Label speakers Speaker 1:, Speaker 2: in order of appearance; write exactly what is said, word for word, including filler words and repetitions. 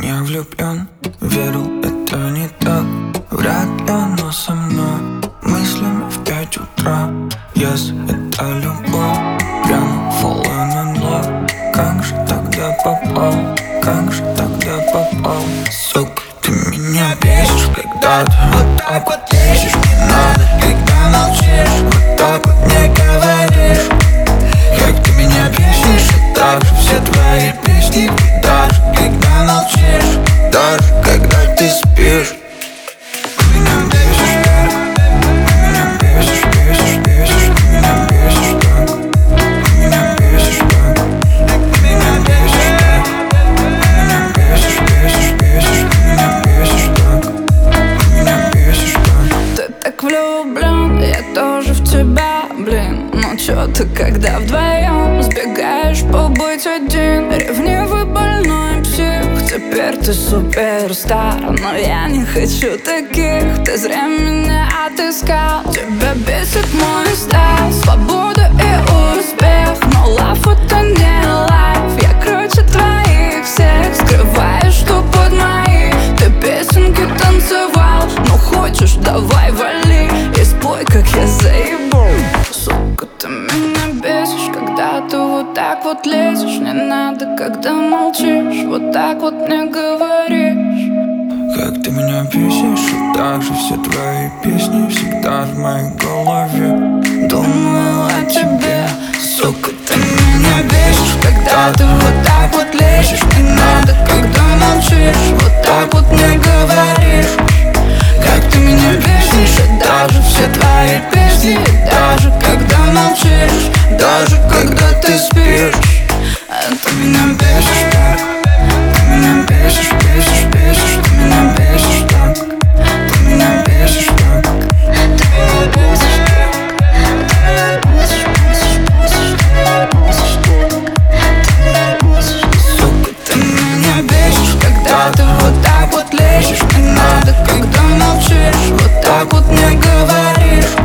Speaker 1: меня влюблен. Верил, это не так. Вряд ли оно со мной. Мыслями в пять утра. Если это любовь, прямо falling in love. Как же тогда попал? Как же тогда попал? Сука, ты меня бесишь, когда ты вот так вот лезешь. Не надо, когда молчишь, вот так вот не говоришь. Как ты меня бесишь, и так же все твои песни. Даже когда молчишь, даже когда ты спишь. Ты меня бесишь так, ты меня бесишь, бесишь, бесишь. Ты меня бесишь так, ты меня бесишь так. Ты меня бесишь так, ты меня бесишь, бесишь, бесишь. Ты меня бесишь так, ты меня бесишь так.
Speaker 2: Ты так влюблен, я тоже в тебя, блин. Ну чё ты, когда вдвоем сбегаешь побыть один? Ревнивый больной псих, теперь ты суперстар. Но я не хочу таких, ты зря меня отыскал. Тебя бесит мой стайл, свобода и успех. Но лав это не лайф, я круче твоих всех. Скрываешь, что под мои ты песенки танцевал. Ну хочешь, давай вали и спой, как я заебу. Сука, ты меня бесишь, когда ты вот так вот лезешь. Не надо, когда молчишь, вот так вот не говоришь.
Speaker 1: Как ты меня бесишь, и так же все твои песни всегда в моей голове.
Speaker 2: Думаю о тебе, сука, ты меня бесишь, когда ты вот так вот лезешь. Не надо, когда молчишь, вот так вот не говоришь. Как ты меня бесишь, и даже все твои песни. Даже когда молчишь, даже когда ты спишь. А ты меня бесишь так, ты меня бесишь, бесишь, бесишь. Ты меня бесишь так, ты меня бесишь так. Ты меня бесишь так, ты меня бесишь, бесишь, бесишь. Ты меня бесишь, сука, ты меня бесишь, когда ты вот так вот лезешь. Не надо, когда молчишь, вот так вот не говоришь.